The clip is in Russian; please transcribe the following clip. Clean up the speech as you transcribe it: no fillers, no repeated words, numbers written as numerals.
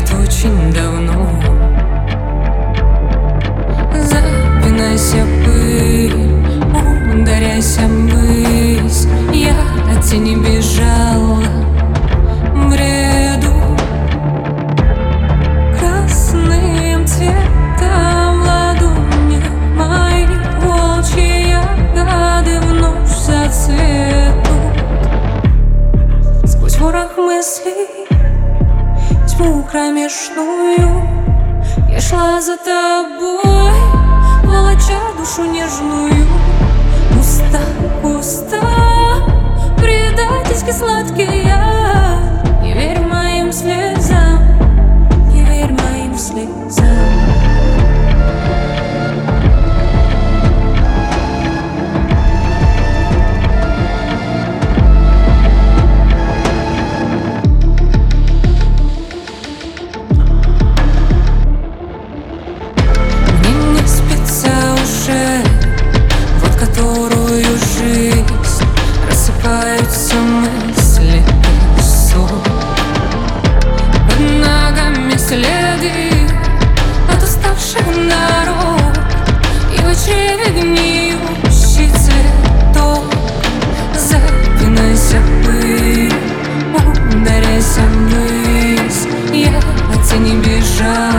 очень давно. Запинайся, пыль, ударяйся ввысь. Я от тени бежала в бреду, красным цветом ладони мои волчьи ягоды вновь зацветут. Сквозь ворох мыслей, тьму кромешную, я шла за тобой, волоча душу нежную. Уста, уста, предательски сладкие. Не верь моим слезам, не верь моим слезам. Которую жизнь рассыпаются мысли и сон. Под ногами следы от уставших дорог, и в чреве гниющий цветок. Запинайся, пыль, ударяйся ввысь. Я от тени бежала